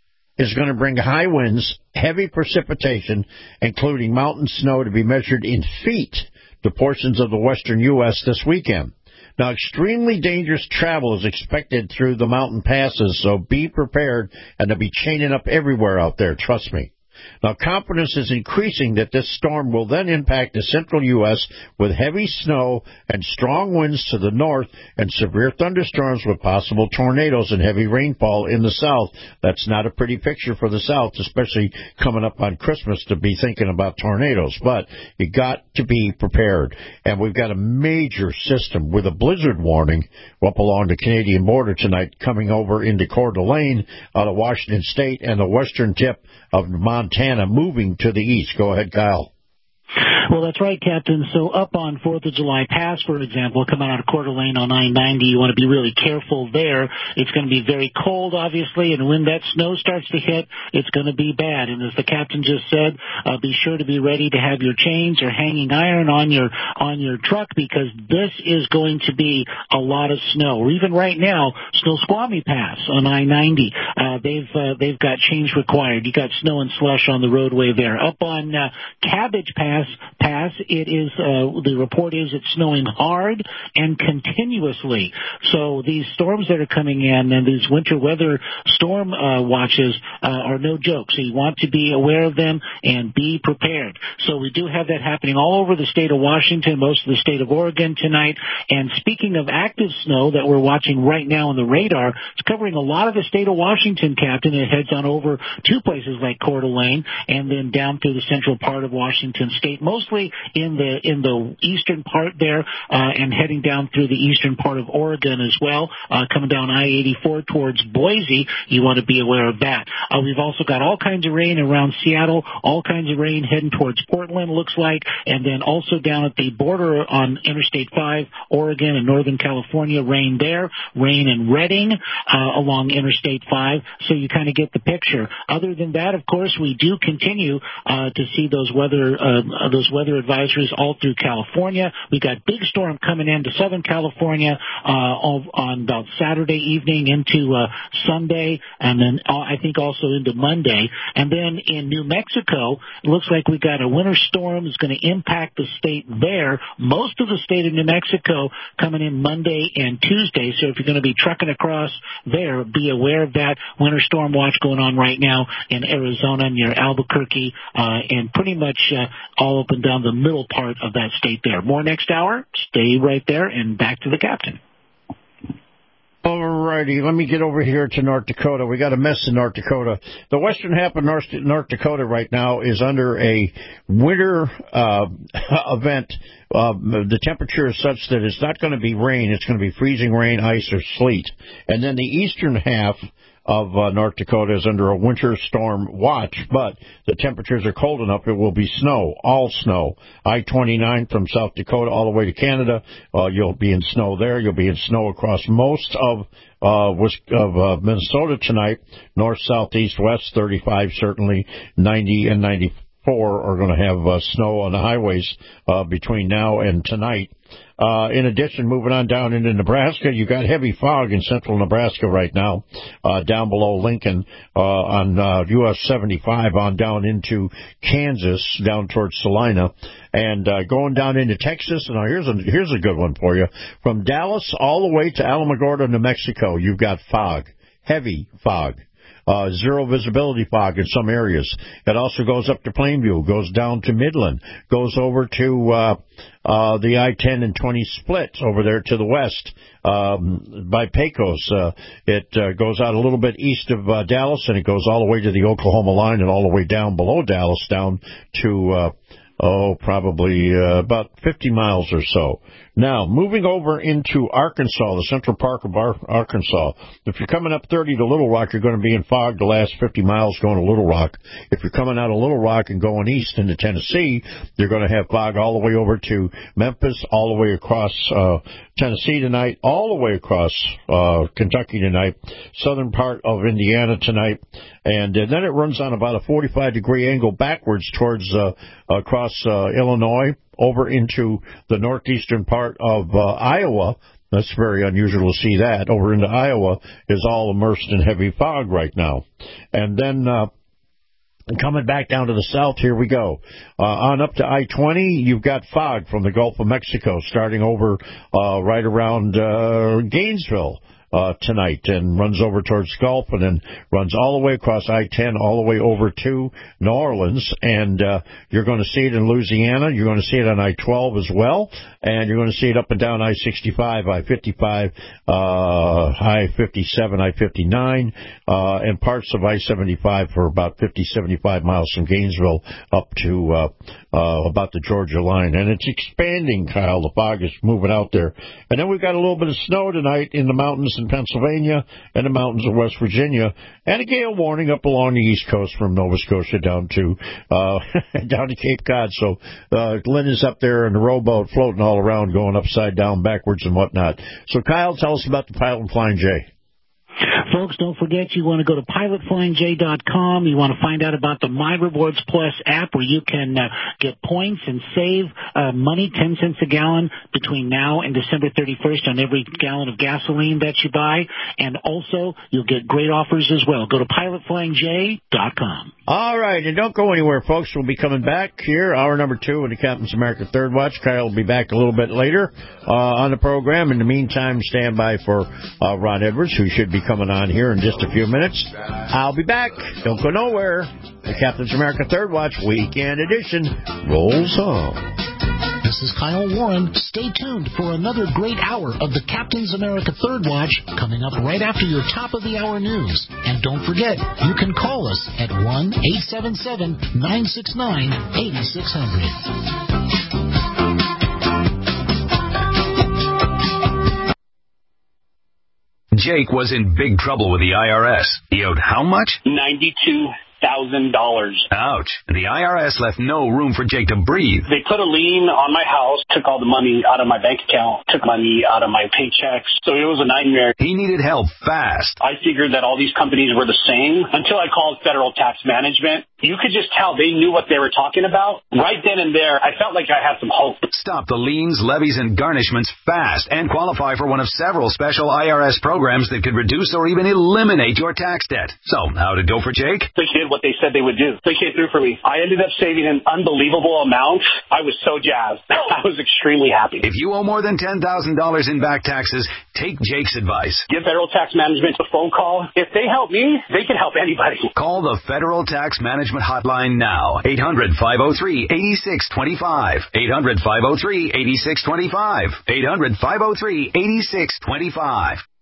is going to bring high winds, heavy precipitation, including mountain snow to be measured in feet to portions of the western U S this weekend. Now, extremely dangerous travel is expected through the mountain passes, so be prepared, and they'll be chaining up everywhere out there, trust me. Now, confidence is increasing that this storm will then impact the central U S with heavy snow and strong winds to the north and severe thunderstorms with possible tornadoes and heavy rainfall in the south. That's not a pretty picture for the south, especially coming up on Christmas to be thinking about tornadoes. But you got to be prepared. And we've got a major system with a blizzard warning up along the Canadian border tonight coming over into Coeur d'Alene out of Washington State and the western tip of Montana moving to the east. Go ahead, Kyle. Well, that's right, Captain. So up on fourth of July Pass, for example, coming out of Coeur d'Alene on I ninety, you want to be really careful there. It's going to be very cold, obviously, and when that snow starts to hit, it's going to be bad. And as the captain just said, uh, be sure to be ready to have your chains or hanging iron on your on your truck, because this is going to be a lot of snow. Or even right now, Snoqualmie Pass on I ninety, uh, they've uh, they've got change required. You got snow and slush on the roadway there. Up on uh, Cabbage Pass, Pass, it is, uh, the report is it's snowing hard and continuously. So these storms that are coming in and these winter weather storm uh, watches uh, are no joke. So you want to be aware of them and be prepared. So we do have that happening all over the state of Washington, most of the state of Oregon tonight. And speaking of active snow that we're watching right now on the radar, it's covering a lot of the state of Washington, Captain. It heads on over to places like Coeur d'Alene and then down through the central part of Washington state, mostly in the in the eastern part there, uh, and heading down through the eastern part of Oregon as well, uh, coming down I eighty-four towards Boise. You want to be aware of that. Uh, we've also got all kinds of rain around Seattle, all kinds of rain heading towards Portland, looks like, and then also down at the border on Interstate five, Oregon and Northern California, rain there, rain in Redding uh, along Interstate five, so you kind of get the picture. Other than that, of course, we do continue uh, to see those weather uh, those weather advisories all through California. We got big storm coming into Southern California uh, on about Saturday evening into uh, Sunday, and then uh, I think also into Monday. And then in New Mexico, it looks like we got a winter storm that's going to impact the state there. Most of the state of New Mexico coming in Monday and Tuesday. So if you're going to be trucking across there, be aware of that winter storm watch going on right now in Arizona near Albuquerque, uh, and pretty much uh, all up and down the middle part of that state there. More next hour. Stay right there, and back to the captain. All righty, let me get over here to North Dakota. We got a mess in North Dakota. The western half of North, North Dakota right now is under a winter uh, event. Uh, the temperature is such that it's not going to be rain. It's going to be freezing rain, ice, or sleet. And then the eastern half of uh, North Dakota is under a winter storm watch, but the temperatures are cold enough it will be snow, all snow. I twenty-nine from South Dakota all the way to Canada, uh, you'll be in snow there. You'll be in snow across most of uh, of uh, Minnesota tonight, north, south, east, west, thirty-five certainly, ninety and ninety-four are going to have uh, snow on the highways uh, between now and tonight. Uh, in addition, moving on down into Nebraska, you got heavy fog in central Nebraska right now, uh, down below Lincoln, uh, on, uh, U S seventy-five on down into Kansas, down towards Salina, and, uh, going down into Texas. And now here's a, here's a good one for you. From Dallas all the way to Alamogordo, New Mexico, you've got fog, heavy fog. Uh, zero visibility fog in some areas. It also goes up to Plainview, goes down to Midland, goes over to uh, uh, the I ten and twenty split over there to the west um, by Pecos. Uh, it uh, goes out a little bit east of uh, Dallas, and it goes all the way to the Oklahoma line and all the way down below Dallas, down to, uh, oh, probably uh, about fifty miles or so Now, moving over into Arkansas, the central part of Ar- Arkansas. If you're coming up thirty to Little Rock, you're going to be in fog the last fifty miles going to Little Rock. If you're coming out of Little Rock and going east into Tennessee, you're going to have fog all the way over to Memphis, all the way across uh, Tennessee tonight, all the way across uh, Kentucky tonight, southern part of Indiana tonight, and uh, then it runs on about a forty-five degree angle backwards towards uh, across uh, Illinois, over into the northeastern part of uh, Iowa. That's very unusual to see that. Over into Iowa is all immersed in heavy fog right now. And then uh, coming back down to the south, here we go. Uh, on up to I twenty, you've got fog from the Gulf of Mexico starting over uh, right around uh, Gainesville. Uh, tonight, and runs over towards Gulf, and then runs all the way across I ten, all the way over to New Orleans, and uh, you're going to see it in Louisiana, you're going to see it on I twelve as well, and you're going to see it up and down I sixty-five, I fifty-five, uh, I fifty-seven, I fifty-nine, uh, and parts of I seventy-five for about fifty, seventy-five miles from Gainesville up to uh, uh, about the Georgia line, and it's expanding, Kyle. The fog is moving out there, and then we've got a little bit of snow tonight in the mountains in Pennsylvania and the mountains of West Virginia, and a gale warning up along the East Coast from Nova Scotia down to uh, down to Cape Cod. So uh, Lynn is up there in the rowboat floating all around, going upside down, backwards, and whatnot. So Kyle, tell us about the Pilot and Flying J. Folks, don't forget you want to go to pilot flying j dot com. You want to find out about the My Rewards Plus app where you can uh, get points and save uh, money, ten cents a gallon, between now and December thirty-first on every gallon of gasoline that you buy. And also, you'll get great offers as well. Go to pilot flying j dot com. All right, and don't go anywhere, folks. We'll be coming back here, hour number two of the Captain's America Third Watch. Kyle will be back a little bit later uh, on the program. In the meantime, stand by for uh, Ron Edwards, who should be coming on here in just a few minutes. I'll be back. Don't go nowhere. The Captain's America Third Watch Weekend Edition rolls on. This is Kyle Warren. Stay tuned for another great hour of the Captain's America Third Watch coming up right after your top of the hour news. And don't forget, you can call us at one eight seven seven, nine six nine, eight six zero zero. Jake was in big trouble with the I R S. He owed how much? ninety-two thousand dollars. Ouch. The I R S left no room for Jake to breathe. They put a lien on my house, took all the money out of my bank account, took money out of my paychecks. So it was a nightmare. He needed help fast. I figured that all these companies were the same until I called Federal Tax Management. You could just tell they knew what they were talking about. Right then and there, I felt like I had some hope. Stop the liens, levies, and garnishments fast and qualify for one of several special I R S programs that could reduce or even eliminate your tax debt. So, how'd it go for Jake? They did what they said they would do. They came through for me. I ended up saving an unbelievable amount. I was so jazzed. I was extremely happy. If you owe more than ten thousand dollars in back taxes, take Jake's advice. Give Federal Tax Management a phone call. If they help me, they can help anybody. Call the Federal Tax Management Hotline now. eight hundred, five oh three, eight six two five. eight hundred, five oh three, eight six two five. eight hundred, five oh three, eight six two five.